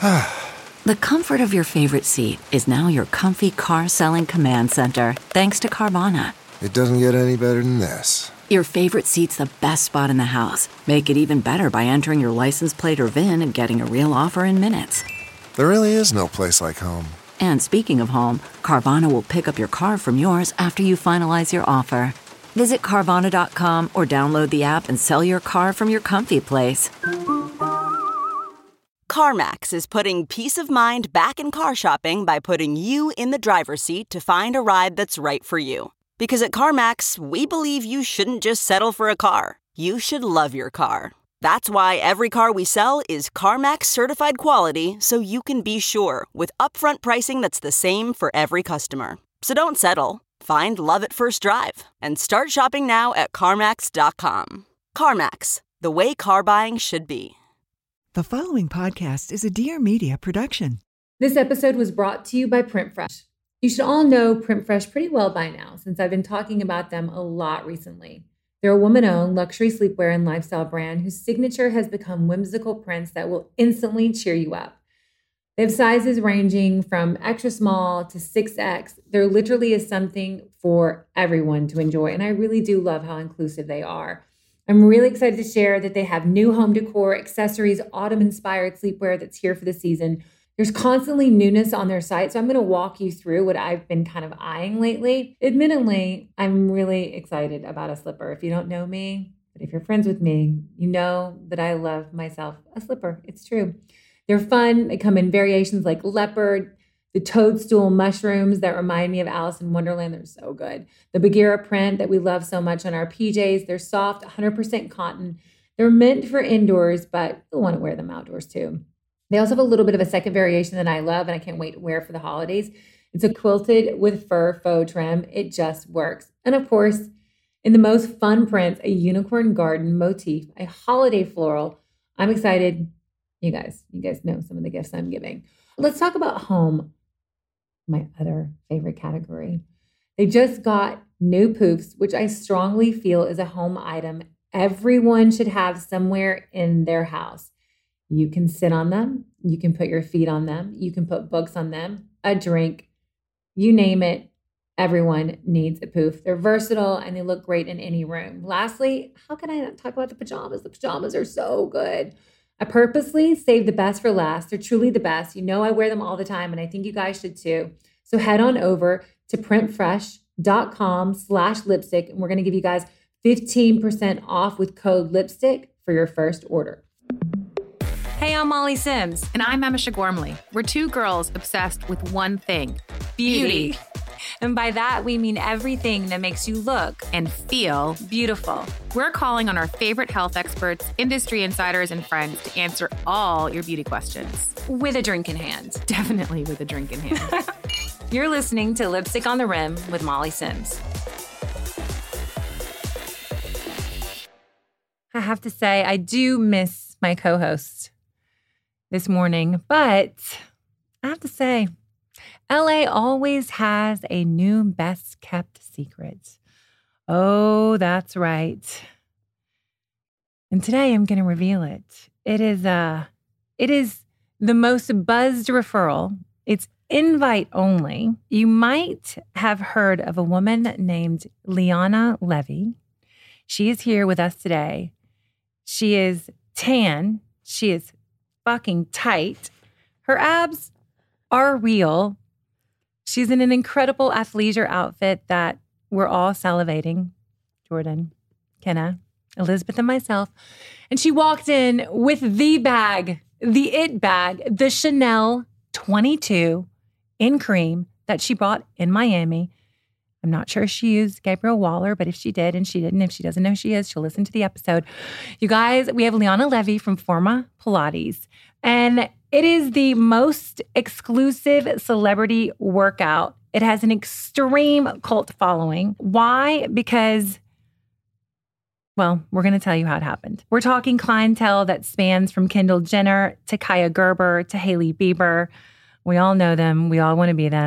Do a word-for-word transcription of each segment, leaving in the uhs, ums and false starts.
The comfort of your favorite seat is now your comfy car selling command center, thanks to Carvana. It doesn't get any better than this. Your favorite seat's the best spot in the house. Make it even better by entering your license plate or V I N and getting a real offer in minutes. There really is no place like home. And speaking of home, Carvana will pick up your car from yours after you finalize your offer. Visit Carvana dot com or download the app and sell your car from your comfy place. CarMax is putting peace of mind back in car shopping by putting you in the driver's seat to find a ride that's right for you. Because at CarMax, we believe you shouldn't just settle for a car. You should love your car. That's why every car we sell is CarMax certified quality, so you can be sure with upfront pricing that's the same for every customer. So don't settle. Find love at first drive and start shopping now at CarMax dot com. CarMax, the way car buying should be. The following podcast is a Dear Media production. This episode was brought to you by PrintFresh. You should all know PrintFresh pretty well by now, since I've been talking about them a lot recently. They're a woman-owned luxury sleepwear and lifestyle brand whose signature has become whimsical prints that will instantly cheer you up. They have sizes ranging from extra small to six X. There literally is something for everyone to enjoy, and I really do love how inclusive they are. I'm really excited to share that they have new home decor, accessories, autumn-inspired sleepwear that's here for the season. There's constantly newness on their site, so I'm going to walk you through what I've been kind of eyeing lately. Admittedly, I'm really excited about a slipper. If you don't know me, but if you're friends with me, you know that I love myself a slipper. It's true. They're fun. They come in variations like leopard, the toadstool mushrooms that remind me of Alice in Wonderland. They're so good. The Bagheera print that we love so much on our P Js. They're soft, one hundred percent cotton. They're meant for indoors, but you'll want to wear them outdoors too. They also have a little bit of a second variation that I love and I can't wait to wear for the holidays. It's a quilted with fur faux trim. It just works. And of course, in the most fun prints, a unicorn garden motif, a holiday floral. I'm excited. You guys, you guys know some of the gifts I'm giving. Let's talk about home, my other favorite category. They just got new poofs, which I strongly feel is a home item everyone should have somewhere in their house. You can sit on them. You can put your feet on them. You can put books on them, a drink, you name it. Everyone needs a poof. They're versatile and they look great in any room. Lastly, how can I not talk about the pajamas? The pajamas are so good. I purposely saved the best for last. They're truly the best. You know I wear them all the time and I think you guys should too. So head on over to printfresh.com slash lipstick and we're going to give you guys fifteen percent off with code lipstick for your first order. Hey, I'm Molly Sims. And I'm Emma Gormley. We're two girls obsessed with one thing, beauty. Beauty. And by that, we mean everything that makes you look And feel beautiful. We're calling on our favorite health experts, industry insiders, and friends to answer all your beauty questions. With a drink in hand. Definitely with a drink in hand. You're listening to Lipstick on the Rim with Molly Sims. I have to say, I do miss my co-host this morning, but I have to say, L A always has a new best kept secret. Oh, that's right. And today I'm going to reveal it. It is uh it is the most buzzed referral. It's invite only. You might have heard of a woman named Leona Levy. She is here with us today. She is tan. She is fucking tight. Her abs are real. She's in an incredible athleisure outfit that we're all salivating. Jordan, Kenna, Elizabeth, and myself. And she walked in with the bag, the it bag, the Chanel twenty-two in cream that she bought in Miami. I'm not sure if she used Gabrielle Waller, but if she did and she didn't, if she doesn't know who she is, she'll listen to the episode. You guys, we have Leona Levy from Forma Pilates. And it is the most exclusive celebrity workout. It has an extreme cult following. Why? Because, well, we're going to tell you how it happened. We're talking clientele that spans from Kendall Jenner to Kaya Gerber to Hailey Bieber. We all know them. We all want to be them.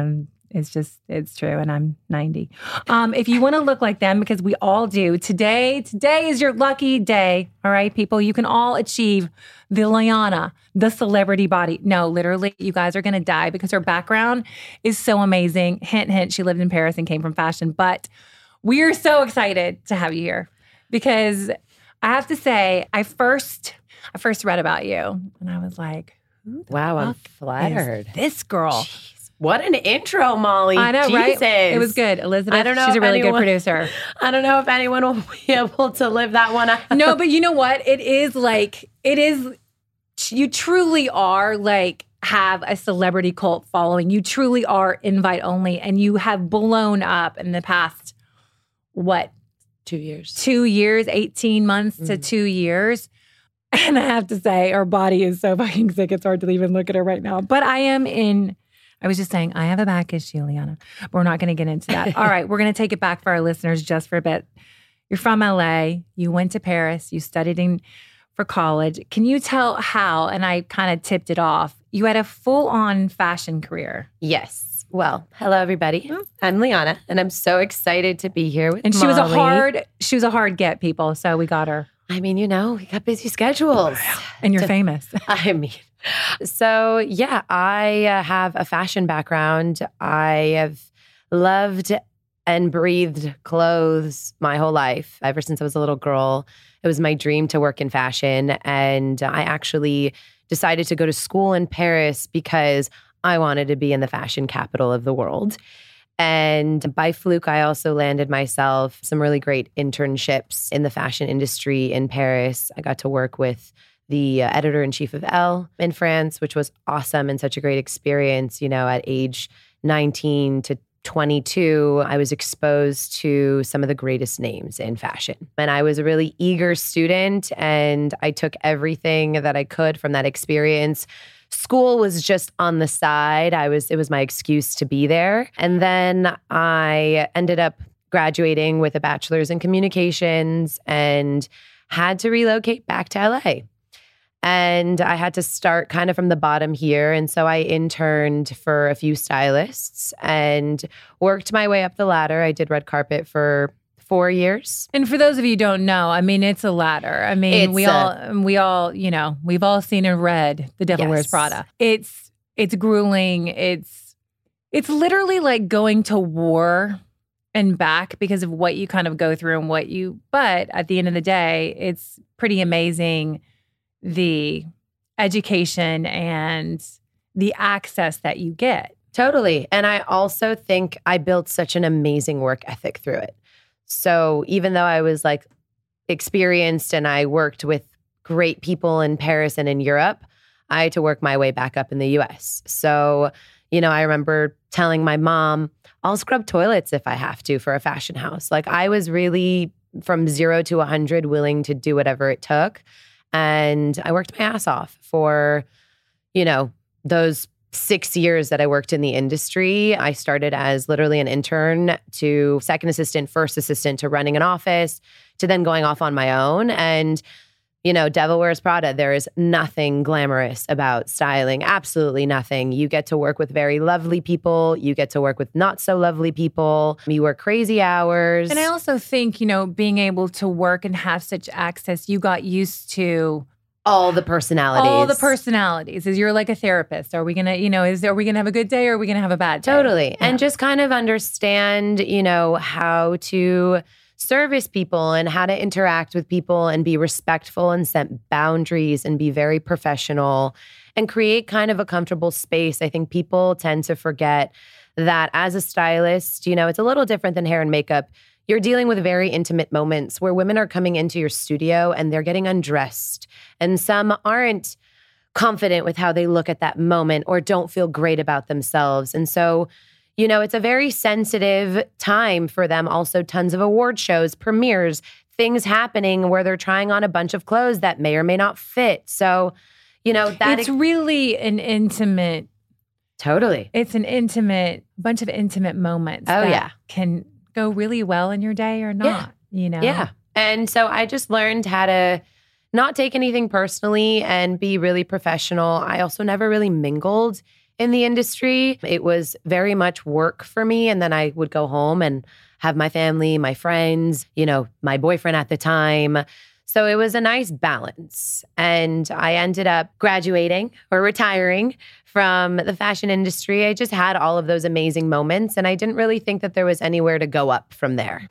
It's just, it's true. And I'm ninety. Um, if you want to look like them, because we all do, today, today is your lucky day. All right, people, you can all achieve the Liana, the celebrity body. No, literally, you guys are going to die because her background is so amazing. Hint, hint, she lived in Paris and came from fashion. But we are so excited to have you here because I have to say, I first, I first read about you and I was like, who the wow, I'm fuck flattered. is this girl? Jeez. What an intro, Molly. I know, Jesus. right? It was good. Elizabeth, I don't know she's a really anyone, good producer. I don't know if anyone will be able to live that one out. No, but you know what? It is like, it is, you truly are like, have a celebrity cult following. You truly are invite only, and you have blown up in the past, what? Two years. Two years, eighteen months mm. to two years. And I have to say, our body is so fucking sick. It's hard to even look at her right now. But I am in... I was just saying, I have a back issue, Liana, but we're not going to get into that. All right, we're going to take it back for our listeners just for a bit. You're from L A. You went to Paris. You studied in for college. Can you tell how, and I kind of tipped it off, you had a full-on fashion career? Yes. Well, hello, everybody. I'm Liana, and I'm so excited to be here with And she Molly. was a hard, she was a hard get, people, so we got her. I mean, you know, we got busy schedules. And you're to, famous. I mean... So, yeah, I uh, have a fashion background. I have loved and breathed clothes my whole life. Ever since I was a little girl, it was my dream to work in fashion. And I actually decided to go to school in Paris because I wanted to be in the fashion capital of the world. And by fluke, I also landed myself some really great internships in the fashion industry in Paris. I got to work with the uh, editor-in-chief of Elle in France, which was awesome and such a great experience. You know, at age nineteen to twenty-two, I was exposed to some of the greatest names in fashion. And I was a really eager student, and I took everything that I could from that experience. School was just on the side. I was, it was my excuse to be there. And then I ended up graduating with a bachelor's in communications and had to relocate back to L A. And I had to start kind of from the bottom here. And so I interned for a few stylists and worked my way up the ladder. I did red carpet for four years. And for those of you who don't know, I mean, it's a ladder. I mean, It's we a- all, we all, you know, we've all seen and read The Devil Yes. Wears Prada. It's, it's grueling. It's, it's literally like going to war and back because of what you kind of go through and what you, but at the end of the day, it's pretty amazing the education and the access that you get. Totally. And I also think I built such an amazing work ethic through it. So even though I was like experienced and I worked with great people in Paris and in Europe, I had to work my way back up in the U S. So, you know, I remember telling my mom, I'll scrub toilets if I have to for a fashion house. Like I was really from zero to a hundred willing to do whatever it took. And I worked my ass off for, you know, those six years that I worked in the industry. I started as literally an intern to second assistant, first assistant to running an office, to then going off on my own. And, you know, Devil Wears Prada, there is nothing glamorous about styling. Absolutely nothing. You get to work with very lovely people. You get to work with not so lovely people. You work crazy hours. And I also think, you know, being able to work and have such access, you got used to all the personalities. all the personalities. Is you're like a therapist. Are we going to, you know, is are we going to have a good day or are we going to have a bad day? Totally. Yeah. And just kind of understand, you know, how to service people and how to interact with people and be respectful and set boundaries and be very professional and create kind of a comfortable space. I think people tend to forget that as a stylist, you know, it's a little different than hair and makeup. You're dealing with very intimate moments where women are coming into your studio and they're getting undressed. And some aren't confident with how they look at that moment or don't feel great about themselves. And so, you know, it's a very sensitive time for them. Also, tons of award shows, premieres, things happening where they're trying on a bunch of clothes that may or may not fit. So, you know, that it's really an intimate, totally. it's an intimate, bunch of intimate moments Oh, that yeah. can go really well in your day or not, you know? Yeah. And so I just learned how to not take anything personally and be really professional. I also never really mingled in the industry. It was very much work for me. And then I would go home and have my family, my friends, you know, my boyfriend at the time. So it was a nice balance. And I ended up graduating or retiring from the fashion industry. I just had all of those amazing moments, and I didn't really think that there was anywhere to go up from there.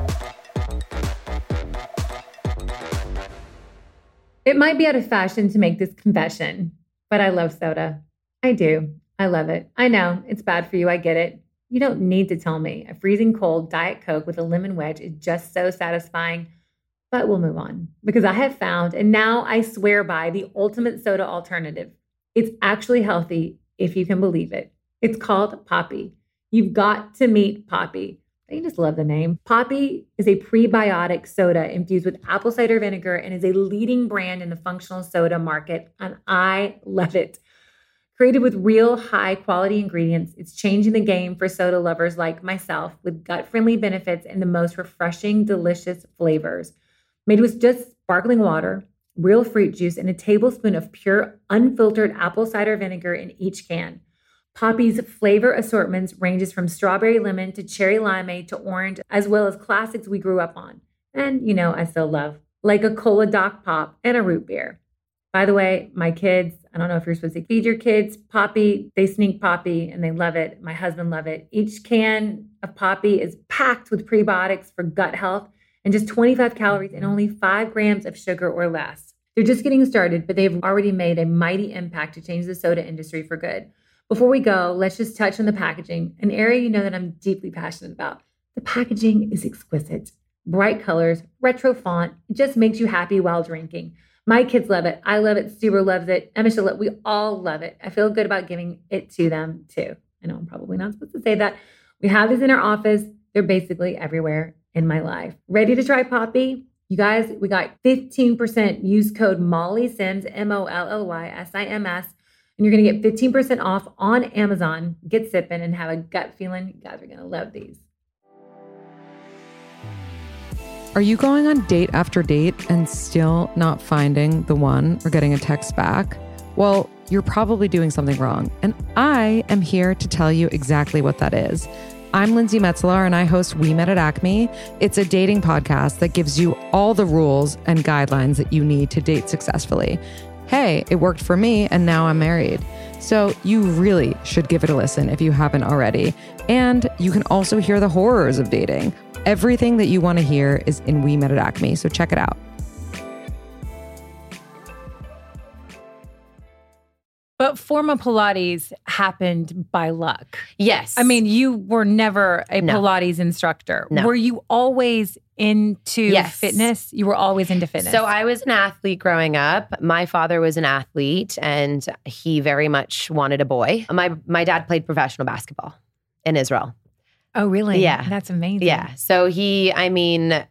It might be out of fashion to make this confession, but I love soda. I do. I love it. I know it's bad for you. I get it. You don't need to tell me. A freezing cold Diet Coke with a lemon wedge is just so satisfying. But we'll move on because I have found, and now I swear by, the ultimate soda alternative. It's actually healthy if you can believe it. It's called Poppi. You've got to meet Poppi. I just love the name. Poppi is a prebiotic soda infused with apple cider vinegar and is a leading brand in the functional soda market, and I love it. Created with real high quality ingredients, it's changing the game for soda lovers like myself with gut-friendly benefits and the most refreshing, delicious flavors. Made with just sparkling water, real fruit juice, and a tablespoon of pure, unfiltered apple cider vinegar in each can. Poppi's flavor assortments ranges from strawberry lemon to cherry limeade to orange, as well as classics we grew up on. And, you know, I still love, like a Cola Doc Pop and a root beer. By the way, my kids, I don't know if you're supposed to feed your kids Poppi, they sneak Poppi and they love it. My husband loves it. Each can of Poppi is packed with prebiotics for gut health and just twenty-five calories and only five grams of sugar or less. They're just getting started, but they've already made a mighty impact to change the soda industry for good. Before we go, let's just touch on the packaging, an area you know that I'm deeply passionate about. The packaging is exquisite. Bright colors, retro font, it just makes you happy while drinking. My kids love it. I love it. Stuber loves it. Emma Shalette, we all love it. I feel good about giving it to them too. I know I'm probably not supposed to say that. We have these in our office. They're basically everywhere in my life. Ready to try Poppi? You guys, we got fifteen percent. Use code Molly Sims, M O L L Y S I M S, and you're going to get fifteen percent off on Amazon. Get sipping and have a gut feeling. You guys are going to love these. Are you going on date after date and still not finding the one or getting a text back? Well, you're probably doing something wrong. And I am here to tell you exactly what that is. I'm Lindsay Metzler and I host We Met at Acme. It's a dating podcast that gives you all the rules and guidelines that you need to date successfully. Hey, it worked for me and now I'm married. So you really should give it a listen if you haven't already. And you can also hear the horrors of dating. Everything that you want to hear is in We Met at Acme, so check it out. But Forma Pilates happened by luck. Yes. I mean, you were never a No. Pilates instructor. No. Were you always into Yes. fitness? You were always into fitness. So I was an athlete growing up. My father was an athlete and he very much wanted a boy. My my dad played professional basketball in Israel. Oh, really? Yeah. That's amazing. Yeah. So he, I mean,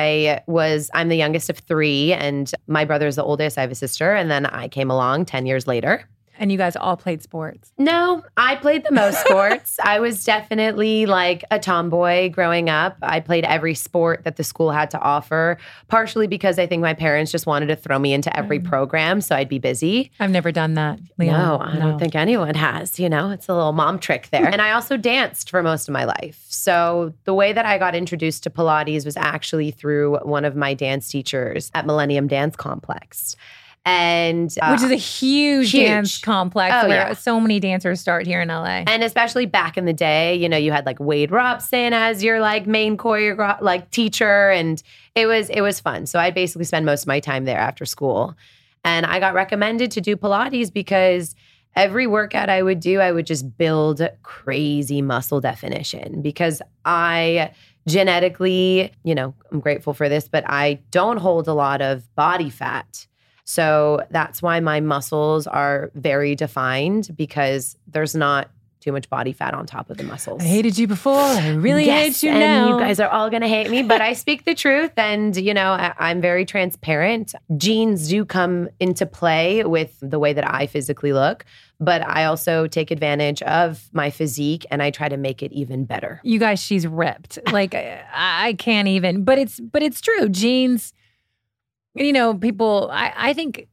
I was, I'm the youngest of three and my brother's the oldest. I have a sister. And then I came along ten years later. And you guys all played sports. No, I played the most sports. I was definitely like a tomboy growing up. I played every sport that the school had to offer, partially because I think my parents just wanted to throw me into every program so I'd be busy. I've never done that, Leon. No, I don't think anyone has. You know, it's a little mom trick there. And I also danced for most of my life. So the way that I got introduced to Pilates was actually through one of my dance teachers at Millennium Dance Complex. And uh, Which is a huge, huge. dance complex Oh, where yeah. so many dancers start here in L A. And especially back in the day, you know, you had like Wade Robson as your like main choreograph, like teacher. And it was, it was fun. So I basically spend most of my time there after school. And I got recommended to do Pilates because every workout I would do, I would just build crazy muscle definition because I genetically, you know, I'm grateful for this, but I don't hold a lot of body fat. So that's why my muscles are very defined because there's not too much body fat on top of the muscles. I hated you before. I really yes, hate you and now. you guys are all going to hate me, but I speak the truth. And, you know, I, I'm very transparent. Genes do come into play with the way that I physically look, but I also take advantage of my physique and I try to make it even better. You guys, she's ripped. Like I, I can't even, but it's, but it's true. Genes, you know, people, I, I think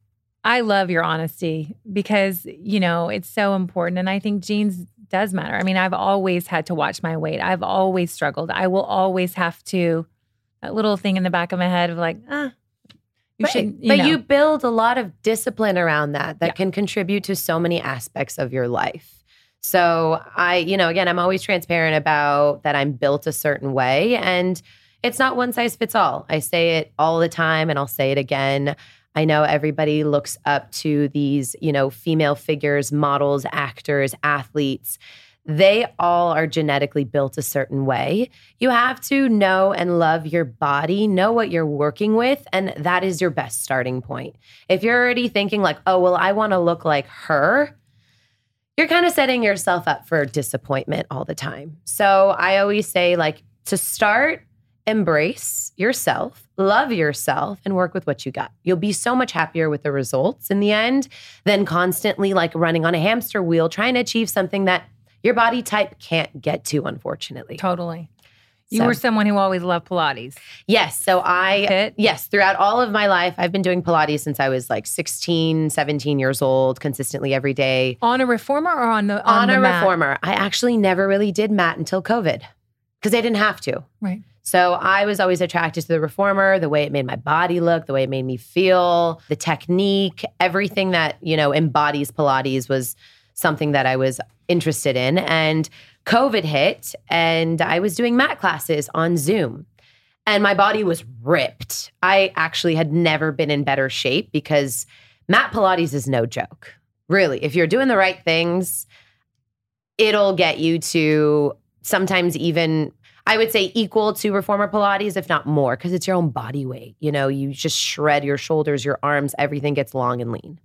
I love your honesty because, you know, it's so important. And I think genes does matter. I mean, I've always had to watch my weight. I've always struggled. I will always have to, that little thing in the back of my head of like, ah, you right. should, you But know. you build a lot of discipline around that that Yeah. can contribute to so many aspects of your life. So I, you know, again, I'm always transparent about that I'm built a certain way and it's not one size fits all. I say it all the time and I'll say it again. I know everybody looks up to these, you know, female figures, models, actors, athletes. They all are genetically built a certain way. You have to know and love your body, know what you're working with, and that is your best starting point. If you're already thinking like, oh, well, I want to look like her, you're kind of setting yourself up for disappointment all the time. So I always say like to start, embrace yourself, love yourself, and work with what you got. You'll be so much happier with the results in the end than constantly like running on a hamster wheel trying to achieve something that your body type can't get to, unfortunately. Totally. You So- were someone who always loved Pilates. Yes. So I, Fit? yes, throughout all of my life, I've been doing Pilates since I was like sixteen, seventeen years old, consistently every day. On a reformer or on the on, On, the a mat? reformer. I actually never really did mat until COVID because I didn't have to. Right. So I was always attracted to the reformer, the way it made my body look, the way it made me feel, the technique, everything that, you know, embodies Pilates was something that I was interested in. And COVID hit and I was doing mat classes on Zoom and my body was ripped. I actually had never been in better shape because mat Pilates is no joke. Really, if you're doing the right things, it'll get you to sometimes even, I would say equal to reformer Pilates, if not more, because it's your own body weight. You know, you just shred your shoulders, your arms, everything gets long and lean.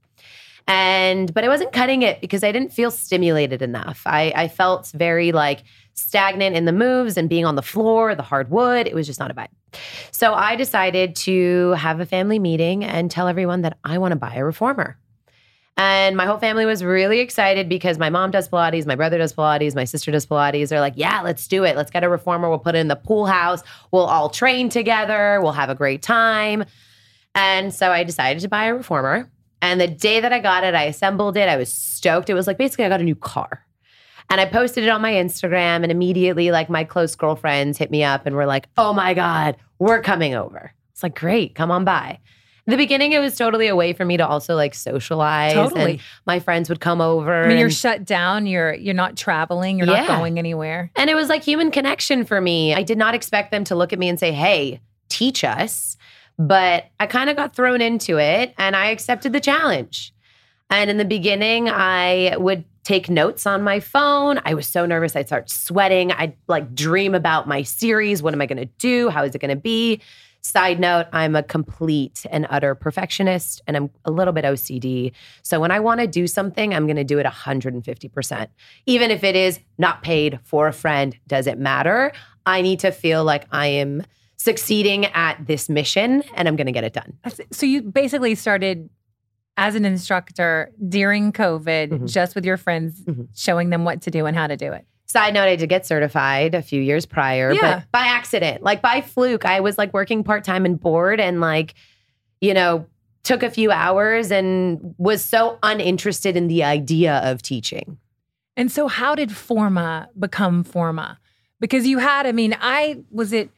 And, but I wasn't cutting it because I didn't feel stimulated enough. I, I felt very like stagnant in the moves and being on the floor, the hard wood. It was just not a vibe. So I decided to have a family meeting and tell everyone that I want to buy a reformer. And my whole family was really excited because my mom does Pilates, my brother does Pilates, my sister does Pilates. They're like, yeah, let's do it. Let's get a reformer. We'll put it in the pool house. We'll all train together. We'll have a great time. And so I decided to buy a reformer. And the day that I got it, I assembled it. I was stoked. It was like, basically, I got a new car. And I posted it on my Instagram and immediately like my close girlfriends hit me up and were like, oh my God, we're coming over. It's like, great, come on by. In the beginning, it was totally a way for me to also like socialize. Totally. And my friends would come over. I mean, you're and- shut down. You're you're not traveling. You're Yeah. not going anywhere. And it was like human connection for me. I did not expect them to look at me and say, hey, teach us. But I kind of got thrown into it and I accepted the challenge. And in the beginning, I would take notes on my phone. I was so nervous. I'd start sweating. I'd like dream about my series. What am I going to do? How is it going to be? Side note, I'm a complete and utter perfectionist and I'm a little bit O C D. So when I want to do something, I'm going to do it one hundred fifty percent. Even if it is not paid for a friend, does it matter? I need to feel like I am succeeding at this mission and I'm going to get it done. So you basically started as an instructor during COVID, Mhm. just with your friends, Mhm. showing them what to do and how to do it. Side note, I did get certified a few years prior, Yeah. but by accident, like by fluke. I was like working part-time and bored and like, you know, took a few hours and was so uninterested in the idea of teaching. And so how did Forma become Forma? Because you had, I mean, I, was it,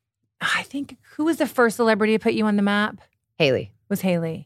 I think, who was the first celebrity to put you on the map? Haley. Was Haley.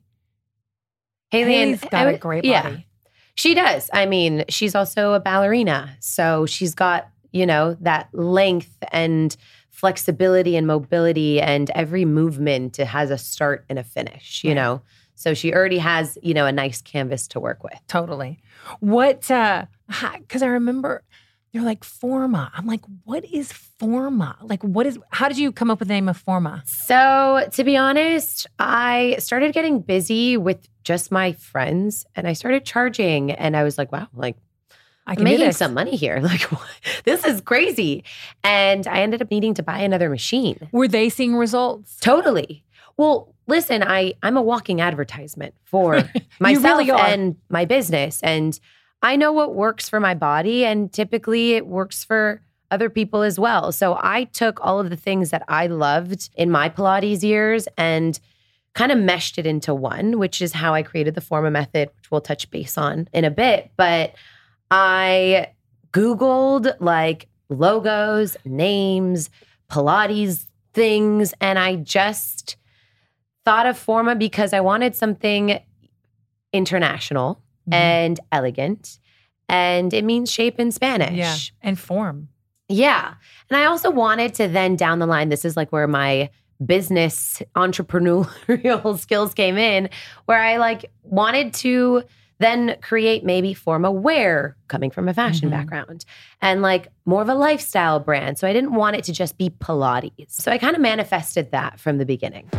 Haley Haley's and, got I a would- great yeah. body. She does. I mean, she's also a ballerina. So she's got, you know, that length and flexibility and mobility and every movement, it has a start and a finish, you Right. know? So she already has, you know, a nice canvas to work with. Totally. What, uh, because I remember they're like Forma. I'm like, what is Forma? Like, what is, how did you come up with the name of Forma? So to be honest, I started getting busy with just my friends and I started charging and I was like, wow, like I I'm can do making this. some money here. Like, what? This is crazy. And I ended up needing to buy another machine. Were they seeing results? Totally. Well, listen, I, I'm a walking advertisement for myself really are. and my business. And I know what works for my body. And typically it works for other people as well. So I took all of the things that I loved in my Pilates years and kind of meshed it into one, which is how I created the Forma method, which we'll touch base on in a bit. But I Googled like logos, names, Pilates things, and I just thought of Forma because I wanted something international mm-hmm. and elegant, and it means shape in Spanish. Yeah, and form. Yeah. And I also wanted to then down the line, this is like where my business entrepreneurial skills came in, where I like wanted to then create maybe Forma wear coming from a fashion mm-hmm. background and like more of a lifestyle brand. So I didn't want it to just be Pilates. So I kind of manifested that from the beginning.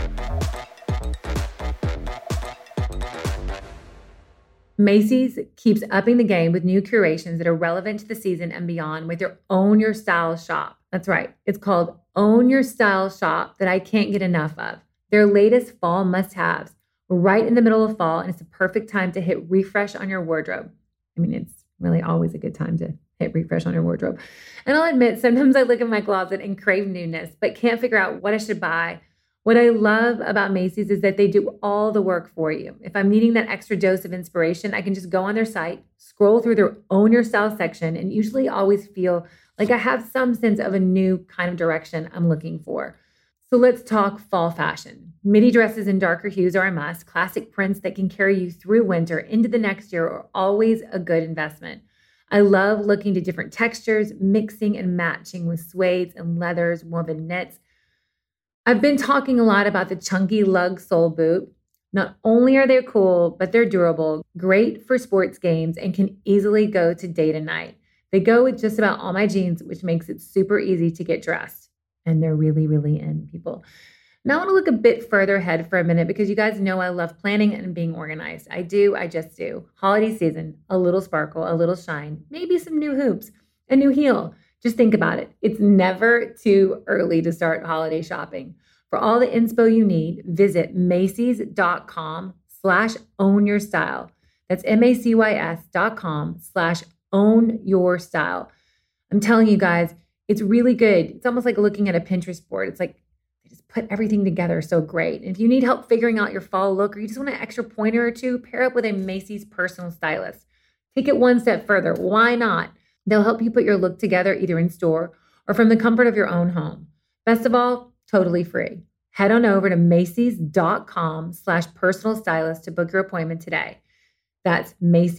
Macy's keeps upping the game with new curations that are relevant to the season and beyond with their Own Your Style shop. That's right. It's called Own Your Style shop that I can't get enough of. Their latest fall must-haves. We're right in the middle of fall, and it's the perfect time to hit refresh on your wardrobe. I mean, it's really always a good time to hit refresh on your wardrobe. And I'll admit, sometimes I look in my closet and crave newness, but can't figure out what I should buy. What I love about Macy's is that they do all the work for you. If I'm needing that extra dose of inspiration, I can just go on their site, scroll through their Own Your Style section, and usually always feel like I have some sense of a new kind of direction I'm looking for. So let's talk fall fashion. Midi dresses in darker hues are a must. Classic prints that can carry you through winter into the next year are always a good investment. I love looking to different textures, mixing and matching with suedes and leathers, woven knits. I've been talking a lot about the chunky lug sole boot. Not only are they cool, but they're durable, great for sports games, and can easily go to date and night. They go with just about all my jeans, which makes it super easy to get dressed. And they're really, really in, people. Now I want to look a bit further ahead for a minute because you guys know I love planning and being organized. I do, I just do. Holiday season, a little sparkle, a little shine, maybe some new hoops, a new heel. Just think about it. It's never too early to start holiday shopping. For all the inspo you need, visit Macys.com slash own your style. That's M-A-C-Y-S dot com slash own your style. I'm telling you guys, it's really good. It's almost like looking at a Pinterest board. It's like they just put everything together so great. And if you need help figuring out your fall look or you just want an extra pointer or two, pair up with a Macy's personal stylist. Take it one step further. Why not? They'll help you put your look together either in store or from the comfort of your own home. Best of all, totally free. Head on over to Macys.com slash personal stylist to book your appointment today. That's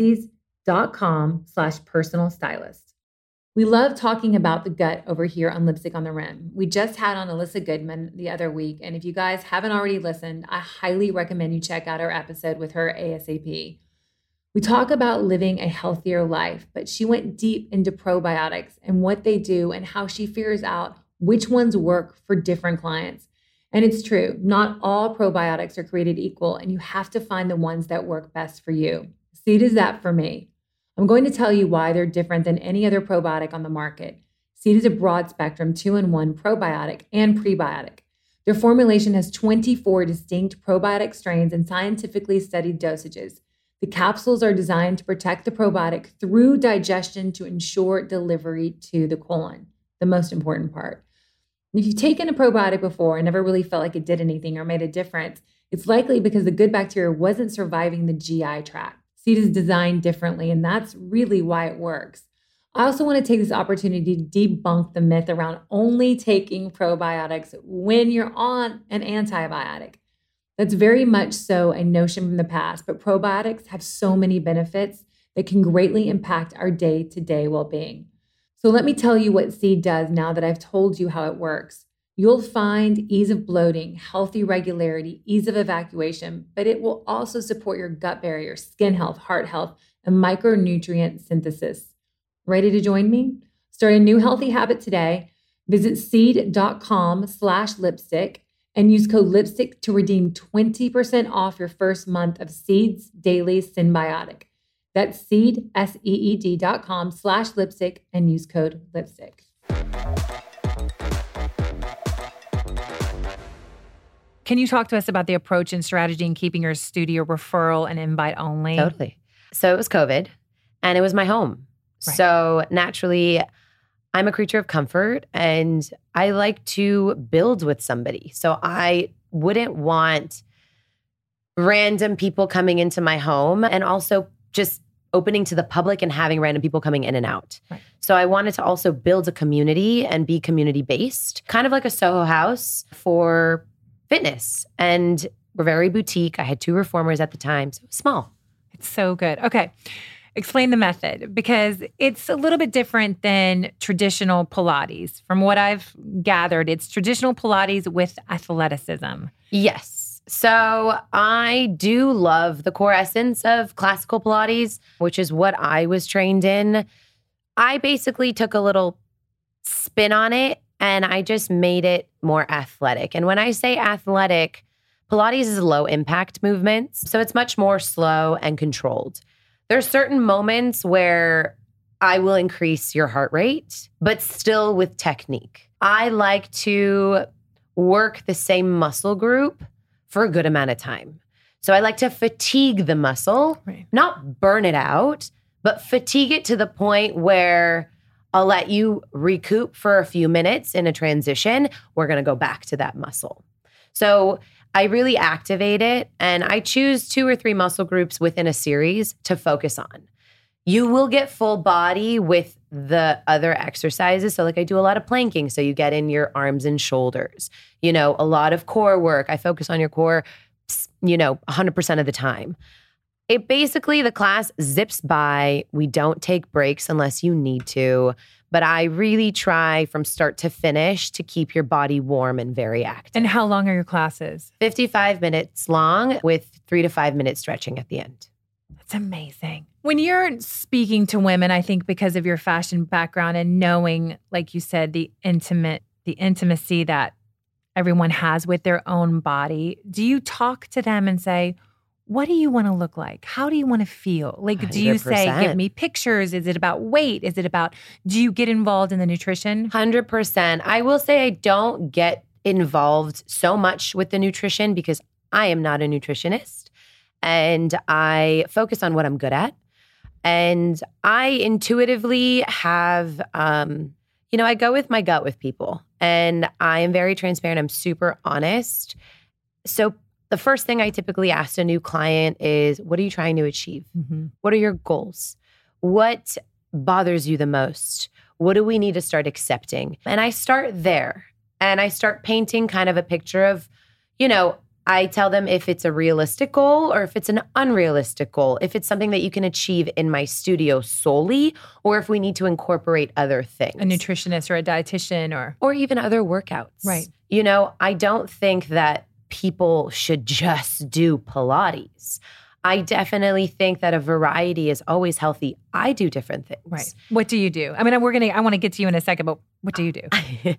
Macys.com slash personal stylist. We love talking about the gut over here on Lipstick on the Rim. We just had on Alyssa Goodman the other week, and if you guys haven't already listened, I highly recommend you check out our episode with her ASAP. We talk about living a healthier life, but she went deep into probiotics and what they do and how she figures out which ones work for different clients. And it's true, not all probiotics are created equal, and you have to find the ones that work best for you. Seed is that for me. I'm going to tell you why they're different than any other probiotic on the market. Seed is a broad spectrum two-in-one probiotic and prebiotic. Their formulation has twenty-four distinct probiotic strains and scientifically studied dosages. The capsules are designed to protect the probiotic through digestion to ensure delivery to the colon, the most important part. If you've taken a probiotic before and never really felt like it did anything or made a difference, it's likely because the good bacteria wasn't surviving the G I tract. Seed is designed differently, and that's really why it works. I also want to take this opportunity to debunk the myth around only taking probiotics when you're on an antibiotic. That's very much so a notion from the past, but probiotics have so many benefits that can greatly impact our day-to-day well-being. So let me tell you what Seed does now that I've told you how it works. You'll find ease of bloating, healthy regularity, ease of evacuation, but it will also support your gut barrier, skin health, heart health, and micronutrient synthesis. Ready to join me? Start a new healthy habit today. Visit seed.com slash lipstick and use code lipstick to redeem twenty percent off your first month of Seed's Daily Synbiotic. That's seed, S E E D dot com slash lipstick and use code lipstick. Can you talk to us about the approach and strategy in keeping your studio referral and invite only? Totally. So it was COVID and it was my home. Right. So naturally, I'm a creature of comfort and I like to build with somebody. So I wouldn't want random people coming into my home and also just opening to the public and having random people coming in and out. Right. So I wanted to also build a community and be community-based, kind of like a Soho House for fitness. And we're very boutique. I had two reformers at the time, so it was small. It's so good. Okay. Explain the method, because it's a little bit different than traditional Pilates. From what I've gathered, it's traditional Pilates with athleticism. Yes. So I do love the core essence of classical Pilates, which is what I was trained in. I basically took a little spin on it and I just made it more athletic. And when I say athletic, Pilates is low impact movements. So it's much more slow and controlled. There are certain moments where I will increase your heart rate, but still with technique. I like to work the same muscle group for a good amount of time. So I like to fatigue the muscle, right. not burn it out, but fatigue it to the point where I'll let you recoup for a few minutes in a transition. We're going to go back to that muscle. So I really activate it, and I choose two or three muscle groups within a series to focus on. You will get full body with the other exercises. So like I do a lot of planking. So you get in your arms and shoulders, you know, a lot of core work. I focus on your core, you know, one hundred percent of the time. It basically, the class zips by. We don't take breaks unless you need to. But I really try from start to finish to keep your body warm and very active. And how long are your classes? fifty-five minutes long with three to five minutes stretching at the end. That's amazing. When you're speaking to women, I think because of your fashion background and knowing, like you said, the intimate, the intimacy that everyone has with their own body, do you talk to them and say, what do you want to look like? How do you want to feel? Like, do you one hundred percent. say, give me pictures? Is it about weight? Is it about, do you get involved in the nutrition? one hundred percent. I will say I don't get involved so much with the nutrition because I am not a nutritionist and I focus on what I'm good at. And I intuitively have, um, you know, I go with my gut with people and I am very transparent. I'm super honest. So the first thing I typically ask a new client is, what are you trying to achieve? Mm-hmm. What are your goals? What bothers you the most? What do we need to start accepting? And I start there and I start painting kind of a picture of, you know, I tell them if it's a realistic goal or if it's an unrealistic goal, if it's something that you can achieve in my studio solely, or if we need to incorporate other things. A nutritionist or a dietitian or... Or even other workouts. Right. You know, I don't think that people should just do Pilates. I definitely think that a variety is always healthy. I do different things. Right. What do you do? I mean, we're gonna. I want to get to you in a second, but what do you do?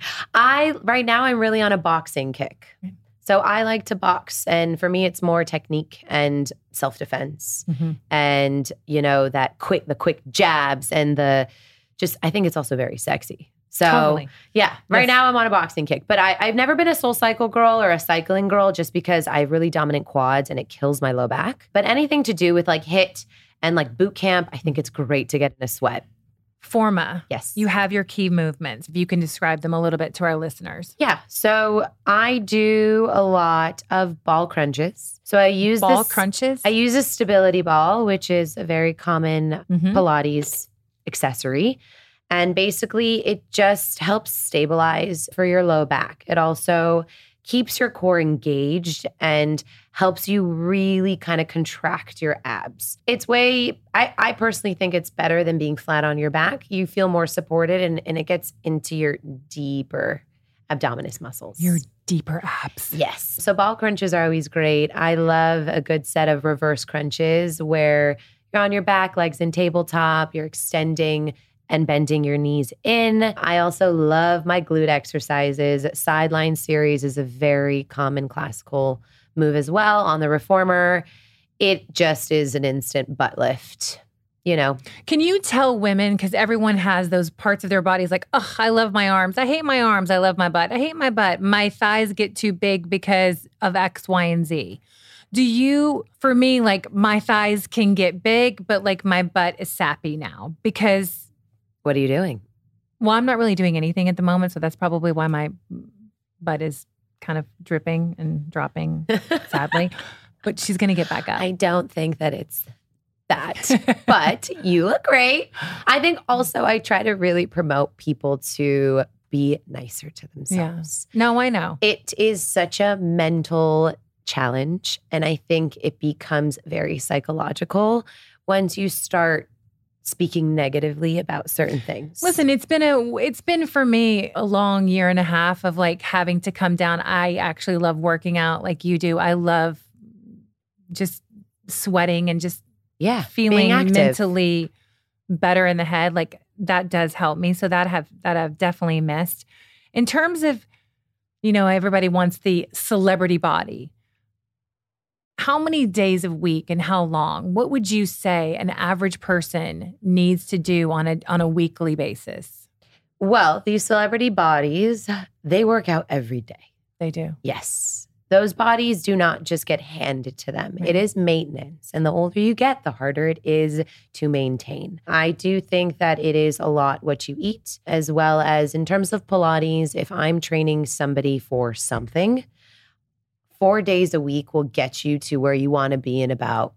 I right now I'm really on a boxing kick. So I like to box, and for me, it's more technique and self-defense, mm-hmm. and you know that quick, the quick jabs, and the just. I think it's also very sexy. So totally. yeah, right yes. now I'm on a boxing kick, but I, I've never been a soul cycle girl or a cycling girl just because I have really dominant quads and it kills my low back. But anything to do with like HIIT and like boot camp, I think it's great to get in a sweat. Forma. Yes. You have your key movements. If you can describe them a little bit to our listeners. Yeah. So I do a lot of ball crunches. So I use ball this, crunches? I use a stability ball, which is a very common mm-hmm. Pilates accessory. And basically, it just helps stabilize for your low back. It also keeps your core engaged and helps you really kind of contract your abs. It's way, I, I personally think it's better than being flat on your back. You feel more supported and, and it gets into your deeper abdominis muscles. Your deeper abs. Yes. So ball crunches are always great. I love a good set of reverse crunches where you're on your back, legs in tabletop, you're extending and bending your knees in. I also love my glute exercises. Sideline series is a very common classical move as well. On the reformer, it just is an instant butt lift, you know. Can you tell women, because everyone has those parts of their bodies like, oh, I love my arms. I hate my arms. I love my butt. I hate my butt. My thighs get too big because of X, Y, and Z. Do you, for me, like my thighs can get big, but like my butt is sappy now because... What are you doing? Well, I'm not really doing anything at the moment, so that's probably why my butt is kind of dripping and dropping, sadly. But she's going to get back up. I don't think that it's that, but you look great. I think also I try to really promote people to be nicer to themselves. Yeah. No, I know. It is such a mental challenge. And I think it becomes very psychological once you start speaking negatively about certain things. Listen, it's been a it's been for me a long year and a half of like having to come down. I actually love working out like you do. I love just sweating and just yeah, feeling mentally better in the head. Like that does help me. So that have that I've definitely missed. In terms of, you know, everybody wants the celebrity body. How many days a week and how long? What would you say an average person needs to do on a on a weekly basis? Well, these celebrity bodies, they work out every day. They do. Yes. Those bodies do not just get handed to them. Right. It is maintenance. And the older you get, the harder it is to maintain. I do think that it is a lot what you eat, as well as in terms of Pilates, if I'm training somebody for something, four days a week will get you to where you want to be in about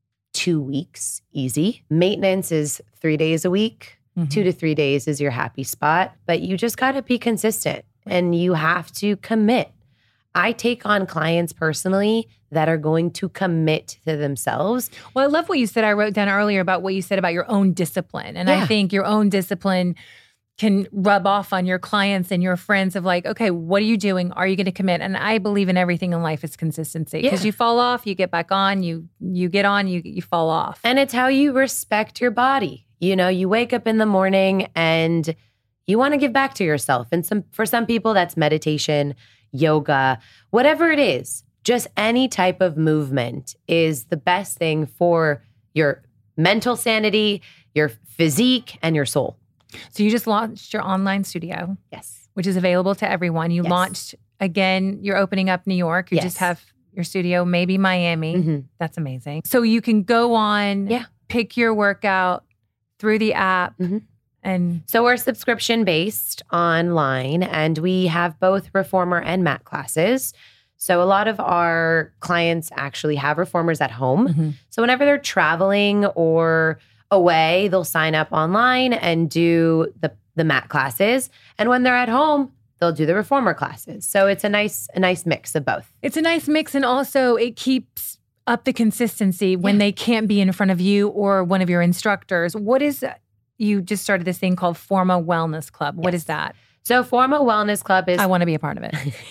two weeks, easy. Maintenance is three days a week. Mm-hmm. Two to three days is your happy spot. But you just got to be consistent and you have to commit. I take on clients personally that are going to commit to themselves. Well, I love what you said. I wrote down earlier about what you said about your own discipline. And yeah. I think your own discipline can rub off on your clients and your friends of like, okay, what are you doing? Are you going to commit? And I believe in everything in life is consistency because yeah. you fall off, you get back on, you you get on, you you fall off. And it's how you respect your body. You know, you wake up in the morning and you want to give back to yourself. And some for some people, that's meditation, yoga, whatever it is, just any type of movement is the best thing for your mental sanity, your physique, and your soul. So you just launched your online studio. Yes. Which is available to everyone. You yes. launched, again, you're opening up New York. You yes. just have your studio, maybe Miami. Mm-hmm. That's amazing. So you can go on, yeah. pick your workout through the app. Mm-hmm. And so we're subscription based online and we have both reformer and mat classes. So a lot of our clients actually have reformers at home. Mm-hmm. So whenever they're traveling or away, they'll sign up online and do the, the mat classes. And when they're at home, they'll do the reformer classes. So it's a nice, a nice mix of both. It's a nice mix. And also it keeps up the consistency when yeah. they can't be in front of you or one of your instructors. What is, you just started this thing called Forma Wellness Club. What yes. is that? So Forma Wellness Club is... I want to be a part of it.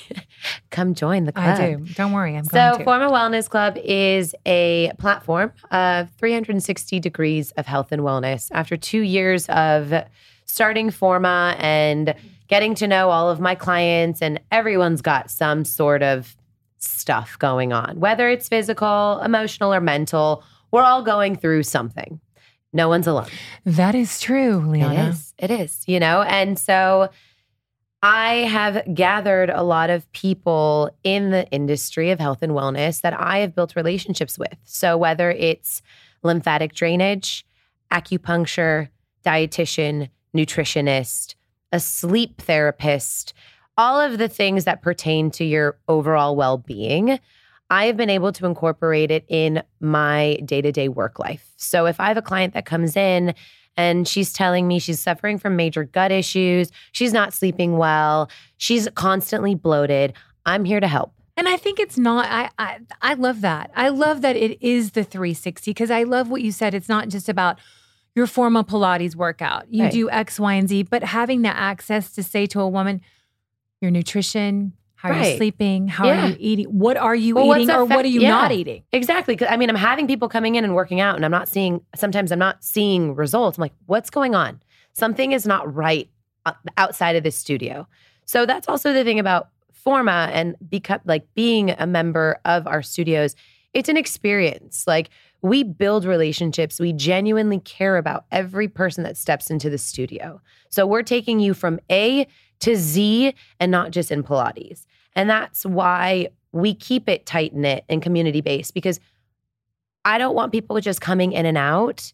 Come join the club. I do. Don't worry. I'm so going to. So Forma Wellness Club is a platform of three hundred sixty degrees of health and wellness. After two years of starting Forma and getting to know all of my clients, and everyone's got some sort of stuff going on, whether it's physical, emotional, or mental, we're all going through something. No one's alone. That is true, Liana. It is. It is, you know, and so... I have gathered a lot of people in the industry of health and wellness that I have built relationships with. So whether it's lymphatic drainage, acupuncture, dietitian, nutritionist, a sleep therapist, all of the things that pertain to your overall well-being, I have been able to incorporate it in my day-to-day work life. So if I have a client that comes in and she's telling me she's suffering from major gut issues, she's not sleeping well, she's constantly bloated, I'm here to help. And I think it's not, I I, I love that. I love that it is the three sixty because I love what you said. It's not just about your Forma Pilates workout. You right. do X, Y, and Z, but having the access to say to a woman, your nutrition, how right. are you sleeping? How yeah. are you eating? What are you well, eating or effect- what are you yeah. not eating? Exactly. I mean, I'm having people coming in and working out and I'm not seeing, sometimes I'm not seeing results. I'm like, what's going on? Something is not right outside of this studio. So that's also the thing about Forma and become, like being a member of our studios. It's an experience. Like we build relationships. We genuinely care about every person that steps into the studio. So we're taking you from A to Z and not just in Pilates. And that's why we keep it tight-knit and community-based because I don't want people just coming in and out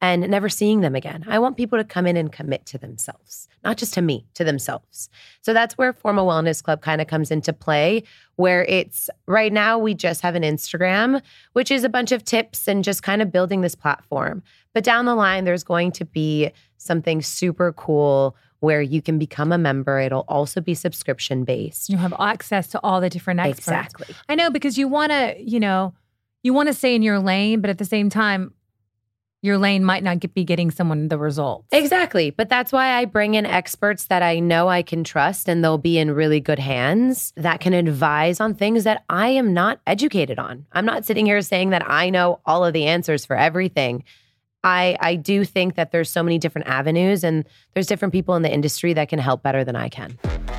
and never seeing them again. I want people to come in and commit to themselves, not just to me, to themselves. So that's where Forma Wellness Club kind of comes into play, where it's right now we just have an Instagram, which is a bunch of tips and just kind of building this platform. But down the line, there's going to be something super cool where you can become a member. It'll also be subscription based. You have access to all the different experts. Exactly. I know, because you want to, you know, you want to stay in your lane, but at the same time, your lane might not get, be getting someone the results. Exactly. But that's why I bring in experts that I know I can trust, and they'll be in really good hands that can advise on things that I am not educated on. I'm not sitting here saying that I know all of the answers for everything. I, I do think that there's so many different avenues, and there's different people in the industry that can help better than I can.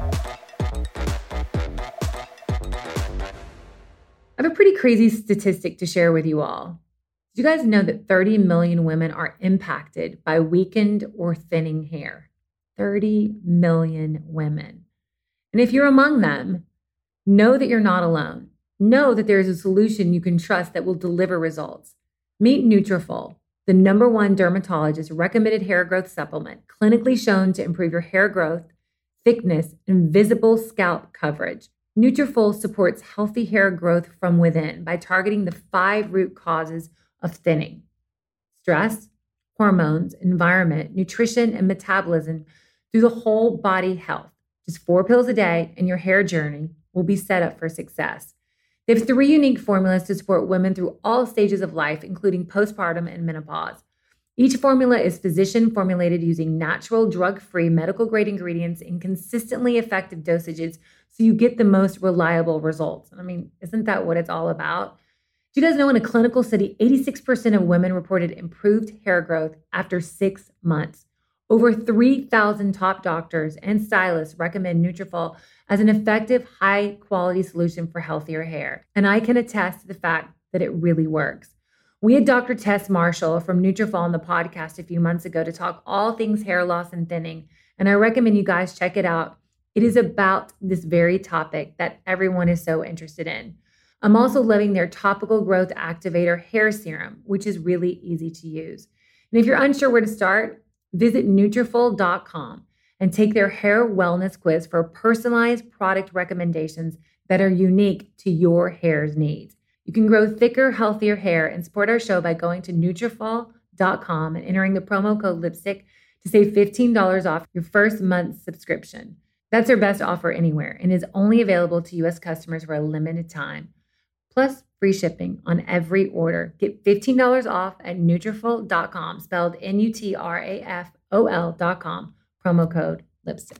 I have a pretty crazy statistic to share with you all. Did you guys know that thirty million women are impacted by weakened or thinning hair? thirty million women. And if you're among them, know that you're not alone. Know that there's a solution you can trust that will deliver results. Meet Nutrafol, the number one dermatologist recommended hair growth supplement, clinically shown to improve your hair growth, thickness, and visible scalp coverage. Nutrafol supports healthy hair growth from within by targeting the five root causes of thinning: stress, hormones, environment, nutrition, and metabolism through the whole body health. Just four pills a day and your hair journey will be set up for success. They have three unique formulas to support women through all stages of life, including postpartum and menopause. Each formula is physician formulated using natural, drug-free, medical-grade ingredients in consistently effective dosages so you get the most reliable results. I mean, isn't that what it's all about? Do you guys know in a clinical study, eighty-six percent of women reported improved hair growth after six months? Over three thousand top doctors and stylists recommend Nutrafol as an effective, high-quality solution for healthier hair. And I can attest to the fact that it really works. We had Doctor Tess Marshall from Nutrafol on the podcast a few months ago to talk all things hair loss and thinning, and I recommend you guys check it out. It is about this very topic that everyone is so interested in. I'm also loving their topical growth activator hair serum, which is really easy to use. And if you're unsure where to start, visit Nutrafol dot com and take their hair wellness quiz for personalized product recommendations that are unique to your hair's needs. You can grow thicker, healthier hair and support our show by going to Nutrafol dot com and entering the promo code lipstick to save fifteen dollars off your first month's subscription. That's their best offer anywhere and is only available to U S customers for a limited time. Plus free shipping on every order. Get fifteen dollars off at Nutrafol dot com, spelled N U T R A F O L dot com, promo code lipstick.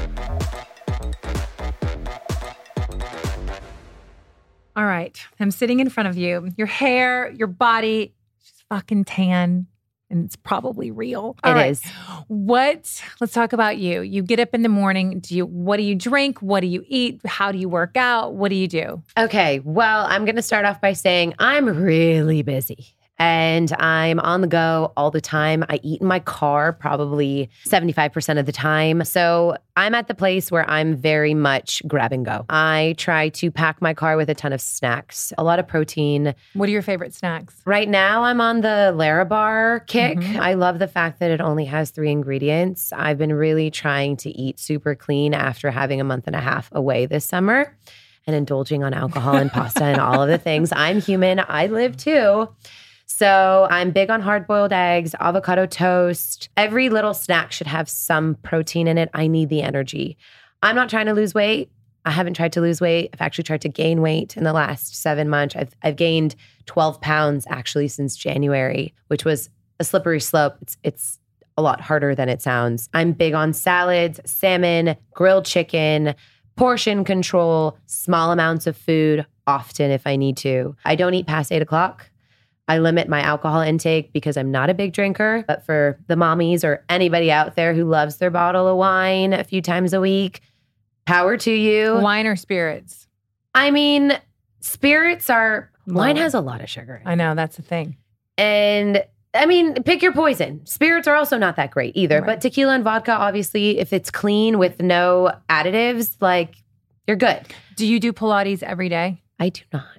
All right. I'm sitting in front of you. Your hair, your body, just fucking tan. And it's probably real. It right. is. What, let's talk about you. You get up in the morning. Do you, what do you drink? What do you eat? How do you work out? What do you do? Okay. Well, I'm going to start off by saying I'm really busy. And I'm on the go all the time. I eat in my car probably seventy-five percent of the time. So I'm at the place where I'm very much grab and go. I try to pack my car with a ton of snacks, a lot of protein. What are your favorite snacks? Right now, I'm on the Larabar kick. Mm-hmm. I love the fact that it only has three ingredients. I've been really trying to eat super clean after having a month and a half away this summer and indulging on alcohol and pasta and all of the things. I'm human. I live too. So I'm big on hard-boiled eggs, avocado toast. Every little snack should have some protein in it. I need the energy. I'm not trying to lose weight. I haven't tried to lose weight. I've actually tried to gain weight in the last seven months. I've, I've gained twelve pounds actually since January, which was a slippery slope. It's, it's a lot harder than it sounds. I'm big on salads, salmon, grilled chicken, portion control, small amounts of food, often if I need to. I don't eat past eight o'clock. I limit my alcohol intake because I'm not a big drinker. But for the mommies or anybody out there who loves their bottle of wine a few times a week, power to you. Wine or spirits? I mean, spirits are, Well, wine has a lot of sugar in it. I know, that's the thing. And I mean, pick your poison. Spirits are also not that great either. Right. But tequila and vodka, obviously, if it's clean with no additives, like you're good. Do you do Pilates every day? I do not.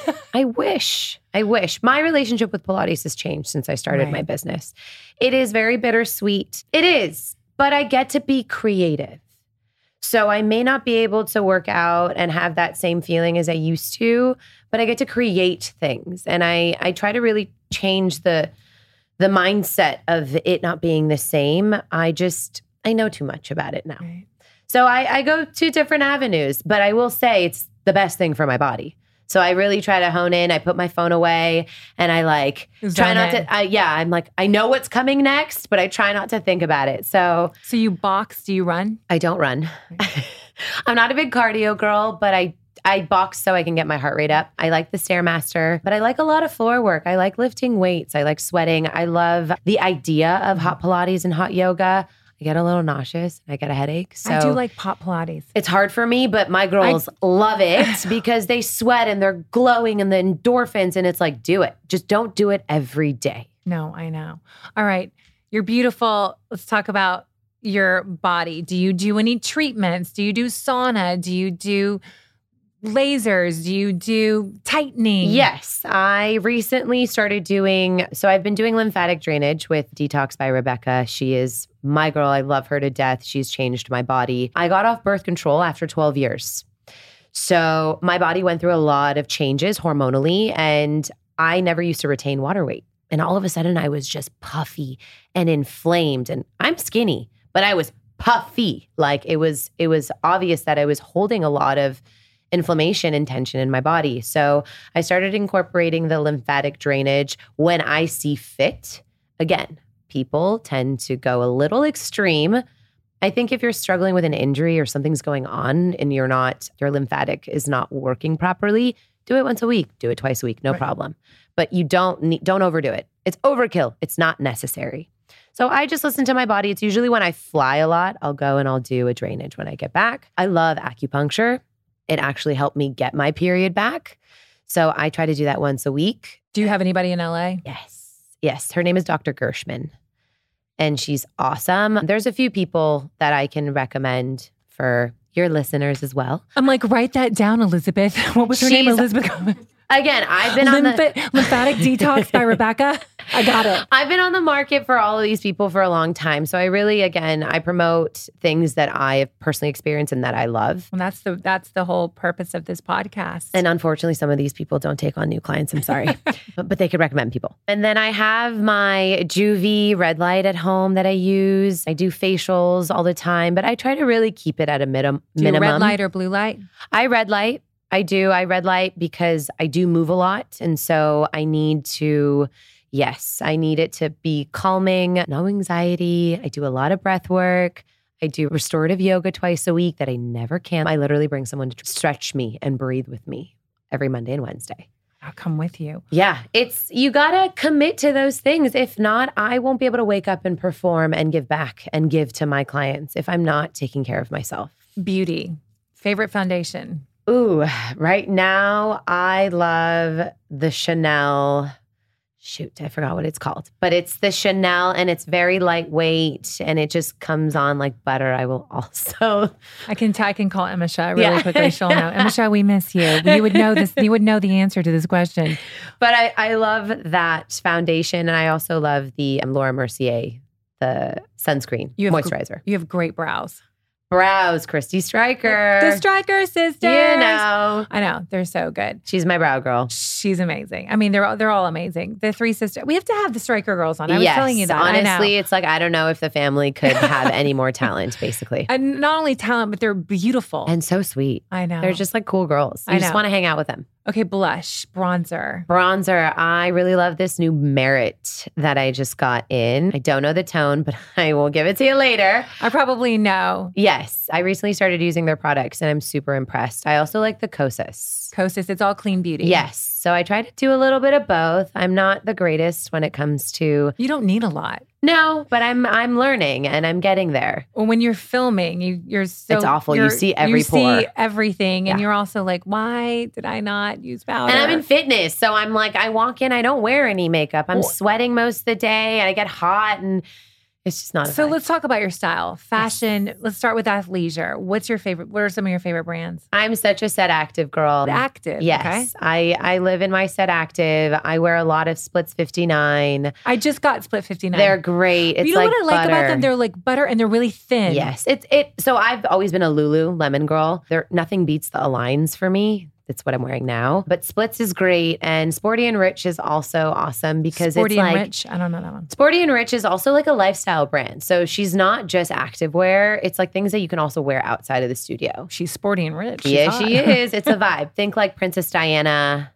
I wish. I wish. My relationship with Pilates has changed since I started Right. my business. It is very bittersweet. It is, but I get to be creative. So I may not be able to work out and have that same feeling as I used to, but I get to create things. And I I try to really change the the mindset of it not being the same. I just, I know too much about it now. Right. So I, I go to different avenues, but I will say it's the best thing for my body. So I really try to hone in. I put my phone away and I like Zone try not in. to, I, yeah, I'm like, I know what's coming next, but I try not to think about it. So So you box, do you run? I don't run. I'm not a big cardio girl, but I I box so I can get my heart rate up. I like the Stairmaster, but I like a lot of floor work. I like lifting weights. I like sweating. I love the idea of hot Pilates and hot yoga. I get a little nauseous. I get a headache. So I do like pot Pilates. it's hard for me, but my girls love it because they sweat and they're glowing and the endorphins. And it's like, do it. Just don't do it every day. No, I know. All right. You're beautiful. Let's talk about your body. Do you do any treatments? Do you do sauna? Do you do lasers? Do you do tightening? Yes, I recently started doing, so I've been doing lymphatic drainage with Detox by Rebecca. She is my girl. I love her to death. She's changed my body. I got off birth control after twelve years. So my body went through a lot of changes hormonally, and I never used to retain water weight. And all of a sudden I was just puffy and inflamed, and I'm skinny, but I was puffy. Like it was, it was obvious that I was holding a lot of inflammation and tension in my body. So I started incorporating the lymphatic drainage when I see fit. Again, people tend to go a little extreme. I think if you're struggling with an injury or something's going on and you're not, your lymphatic is not working properly, do it once a week, do it twice a week, no Right. problem. But you don't need, don't overdo it. It's overkill. It's not necessary. So I just listen to my body. It's usually when I fly a lot, I'll go and I'll do a drainage when I get back. I love acupuncture. It actually helped me get my period back. So I try to do that once a week. Do you have anybody in L A? Yes. Yes. Her name is Doctor Gershman. And she's awesome. There's a few people that I can recommend for your listeners as well. I'm like, write that down, Elizabeth. What was her name? She's- Elizabeth. Again, I've been on the Lymph- Lymphatic Detox by Rebecca. I got it. I've been on the market for all of these people for a long time. So I really, again, I promote things that I have personally experienced and that I love. And that's the that's the whole purpose of this podcast. And unfortunately, some of these people don't take on new clients. I'm sorry, but, but they could recommend people. And then I have my Juvie red light at home that I use. I do facials all the time, but I try to really keep it at a minimum. Do you minimum. red light or blue light? I red light. I do. I red light because I do move a lot. And so I need to, yes, I need it to be calming, no anxiety. I do a lot of breath work. I do restorative yoga twice a week that I never can. I literally bring someone to stretch me and breathe with me every Monday and Wednesday. I'll come with you. Yeah, it's, you gotta commit to those things. If not, I won't be able to wake up and perform and give back and give to my clients if I'm not taking care of myself. Beauty. Favorite foundation? Ooh, right now I love the Chanel. Shoot, I forgot what it's called, but it's the Chanel and it's very lightweight and it just comes on like butter. I will also. I can t- I can call Emma Shah really Yeah. quickly. She'll know. Emma Shah, we miss you. You would know this. You would know the answer to this question. But I, I love that foundation. And I also love the um, Laura Mercier, the sunscreen You have gr- moisturizer. You have great brows. Brows, Christy Stryker. The Stryker sisters. You know. I know. They're so good. She's my brow girl. She's amazing. I mean, they're all, they're all amazing. The three sisters. We have to have the Stryker girls on. I was yes, telling you that. honestly, I know. it's like, I don't know if the family could have any more talent, basically. And not only talent, but they're beautiful. And so sweet. I know. They're just like cool girls. You I just know. want to hang out with them. Okay, blush, bronzer. Bronzer. I really love this new Merit that I just got in. I don't know the tone, but I will give it to you later. I probably know. Yes. I recently started using their products and I'm super impressed. I also like the Kosas. Kosas, it's all clean beauty. Yes. So I try to do a little bit of both. I'm not the greatest when it comes to You don't need a lot. no, but I'm I'm learning and I'm getting there. Well, when you're filming, you, you're so It's awful. You you're- see every you pore. see everything, and Yeah. you're also like, why did I not use powder? And I'm in fitness. So I'm like, I walk in, I don't wear any makeup. I'm Well- sweating most of the day. I get hot and It's just not a So vibe. let's talk about your style. Fashion. Yes. Let's start with athleisure. What's your favorite? What are some of your favorite brands? I'm such a Set Active girl. Active. Yes. Okay. I, I live in my Set Active. I wear a lot of Splits fifty-nine. I just got Split fifty-nine. They're great. It's you know like what I like butter. about them? They're like butter and they're really thin. Yes. It's it. So I've always been a Lululemon girl. There, nothing beats the Aligns for me. That's what I'm wearing now. But Splits is great. And Sporty and Rich is also awesome because Sporty it's and like. Rich? I don't know that one. Sporty and Rich is also like a lifestyle brand. So she's not just activewear. It's like things that you can also wear outside of the studio. She's sporty and rich. She's yeah, hot. she is. It's a vibe. Think like Princess Diana.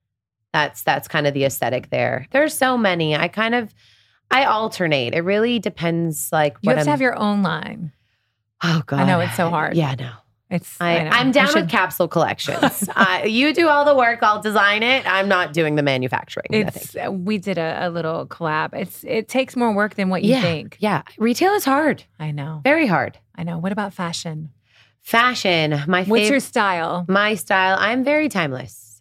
That's that's kind of the aesthetic there. There's so many. I kind of, I alternate. It really depends like You what have to I'm, have your own line. Oh, God. I know, it's so hard. Yeah, no. It's. I, I know. I'm down I should- with capsule collections. uh, you do all the work. I'll design it. I'm not doing the manufacturing. It's. uh, We did a, a little collab. It's. It takes more work than what you yeah, think. Yeah. Retail is hard. I know. Very hard. I know. What about fashion? Fashion. My What's fav- your style? My style. I'm very timeless.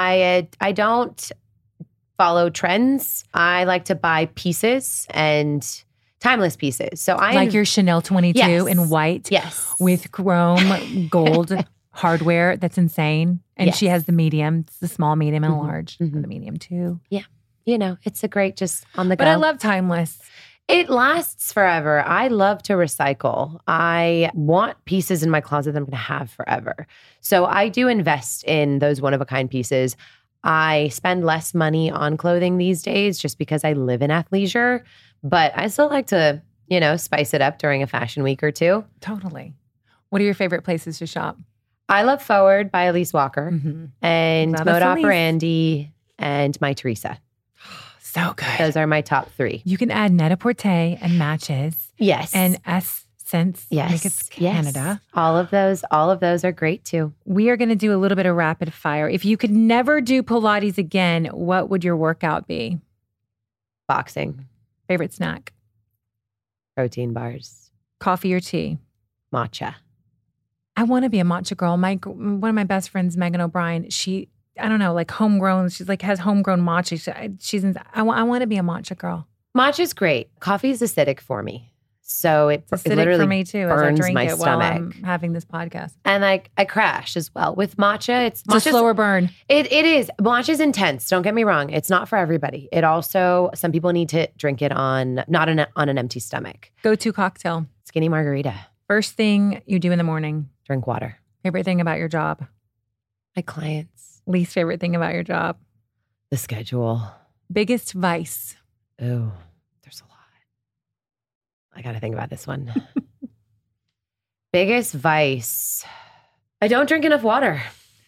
I I don't follow trends. I like to buy pieces and timeless pieces. So I Like your Chanel twenty-two Yes. in white. Yes. With chrome gold hardware. That's insane. And Yes. she has the medium. It's the small, medium, and Mhm. large. Mhm. The medium too. You know, it's a great just on the go. But I love timeless. It lasts forever. I love to recycle. I want pieces in my closet that I'm going to have forever. So I do invest in those one-of-a-kind pieces. I spend less money on clothing these days just because I live in athleisure. But I still like to, you know, spice it up during a fashion week or two. Totally. What are your favorite places to shop? I love Forward by Elise Walker Mm-hmm. and Love us, Mode Elise. Operandi and My Teresa. So good. Those are my top three. You can add Net-a-Porter and Matches Yes. and Essence. yes. I think it's Canada. Yes. All of those, all of those are great too. We are going to do a little bit of rapid fire. If you could never do Pilates again, what would your workout be? Boxing, Favorite snack? protein bars, Coffee or tea? matcha. I want to be a matcha girl. My one of my best friends, Megan O'Brien, she, I don't know, like homegrown. She's like has homegrown matcha. She, she's, in, I, want, I want to be a matcha girl. Matcha's great. Coffee is acidic for me. So it, It's it acidic literally for me too, as I burns drink my it while I'm stomach. having this podcast. And I, I crash as well. With matcha, it's, It's a matcha's- slower burn. It, it is. Matcha's intense. Don't get me wrong. It's not for everybody. It also, some people need to drink it on, not an, on an empty stomach. Go-to cocktail. Skinny margarita. First thing you do in the morning. Drink water. Favorite thing about your job. My clients. Least favorite thing about your job. The schedule. Biggest vice. Oh, there's a lot. I got to think about this one. Biggest vice. I don't drink enough water.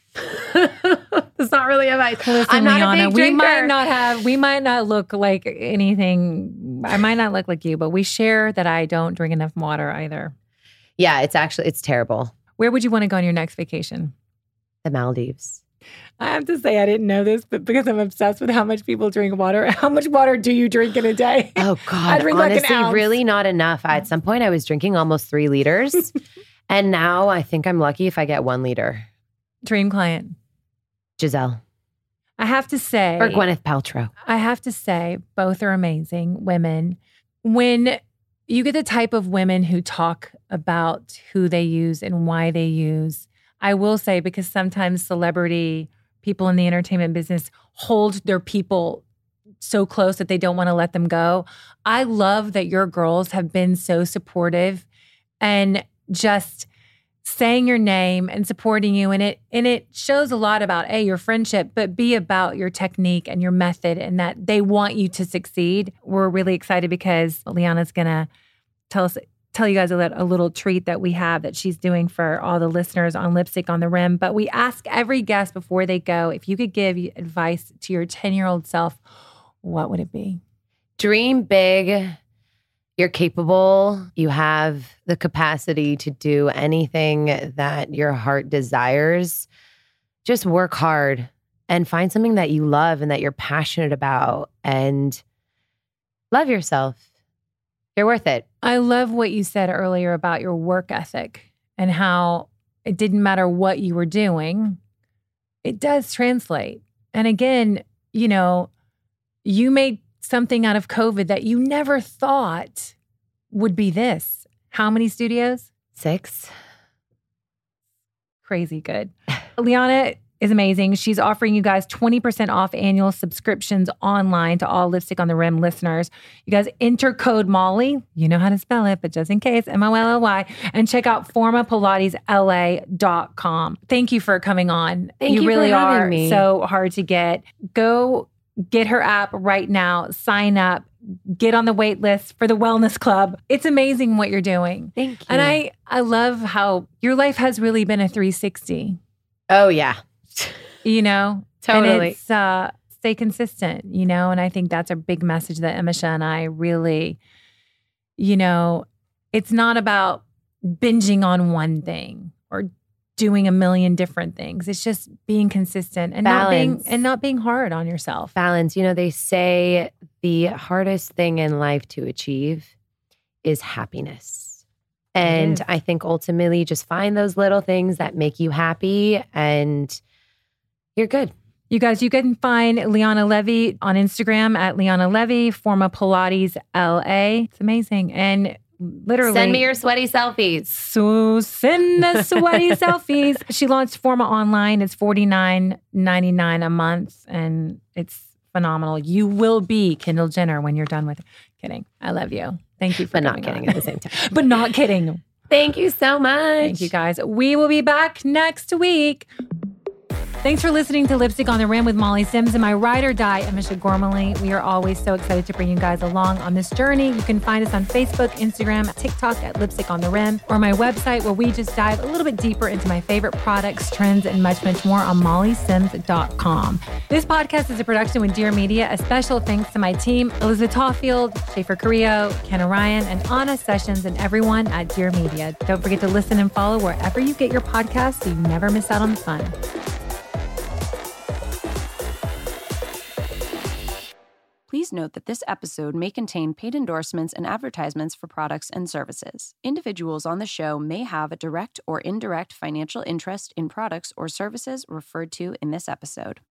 It's not really a vice. Listen, I'm not Liana, a big we drinker. might not have, we might not look like anything. I might not look like you, but we share that I don't drink enough water either. Yeah, it's actually, it's terrible. Where would you want to go on your next vacation? The Maldives. I have to say, I didn't know this, but because I'm obsessed with how much people drink water, how much water do you drink in a day? Oh I God, drink like an honestly, ounce. really not enough. At some point I was drinking almost three liters. And now I think I'm lucky if I get one liter. Dream client. Giselle I have to say, or Gwyneth Paltrow. I have to say, both are amazing women. When you get the type of women who talk about who they use and why they use, I will say, because sometimes celebrity people in the entertainment business hold their people so close that they don't want to let them go. I love that your girls have been so supportive and just saying your name and supporting you. And it and it shows a lot about A, your friendship, but B, about your technique and your method and that they want you to succeed. We're really excited because Liana's gonna tell us tell you guys a, a little treat that we have that she's doing for all the listeners on Lipstick on the Rim. But we ask every guest before they go, if you could give advice to your ten-year-old self, what would it be? Dream big. You're capable. You have the capacity to do anything that your heart desires. Just work hard and find something that you love and that you're passionate about and love yourself. You're worth it. I love what you said earlier about your work ethic and how it didn't matter what you were doing. It does translate. And again, you know, you made something out of COVID that you never thought would be this. How many studios? Six. Crazy good. Liana is amazing. She's offering you guys twenty percent off annual subscriptions online to all Lipstick on the Rim listeners. You guys enter code Molly. You know how to spell it, but just in case, M O L L Y, and check out forma pilates L A dot com. Thank you for coming on. Thank you, you really for having are me. so hard to get. Go get her app right now. Sign up. Get on the wait list for the Wellness Club. It's amazing what you're doing. Thank you. And I, I love how your life has really been a three sixty. Oh, yeah. You know? Totally. And it's, uh, stay consistent, you know? And I think that's a big message that Emisha and I really, you know, it's not about binging on one thing or doing a million different things. It's just being consistent and not being, and not being hard on yourself. Balance. You know, they say the hardest thing in life to achieve is happiness. And is. I think ultimately just find those little things that make you happy and you're good. You guys, you can find Liana Levy on Instagram at Liana Levy, Forma Pilates L A. It's amazing. And literally, send me your sweaty selfies. So send the sweaty selfies. She launched Forma online. It's forty-nine ninety-nine a month, and it's phenomenal. You will be Kendall Jenner when you're done with it. Kidding. I love you. Thank you for But not coming kidding on. at the same time. But not kidding. Thank you so much. Thank you, guys. We will be back next week. Thanks for listening to Lipstick on the Rim with Molly Sims and my ride or die, Emisha Gormley. We are always so excited to bring you guys along on this journey. You can find us on Facebook, Instagram, TikTok at Lipstick on the Rim, or my website where we just dive a little bit deeper into my favorite products, trends, and much, much more on molly sims dot com. This podcast is a production with Dear Media. A special thanks to my team, Elizabeth Tawfield, Schaefer Carrillo, Kenna Ryan, and Anna Sessions, and everyone at Dear Media. Don't forget to listen and follow wherever you get your podcasts so you never miss out on the fun. Please note that this episode may contain paid endorsements and advertisements for products and services. Individuals on the show may have a direct or indirect financial interest in products or services referred to in this episode.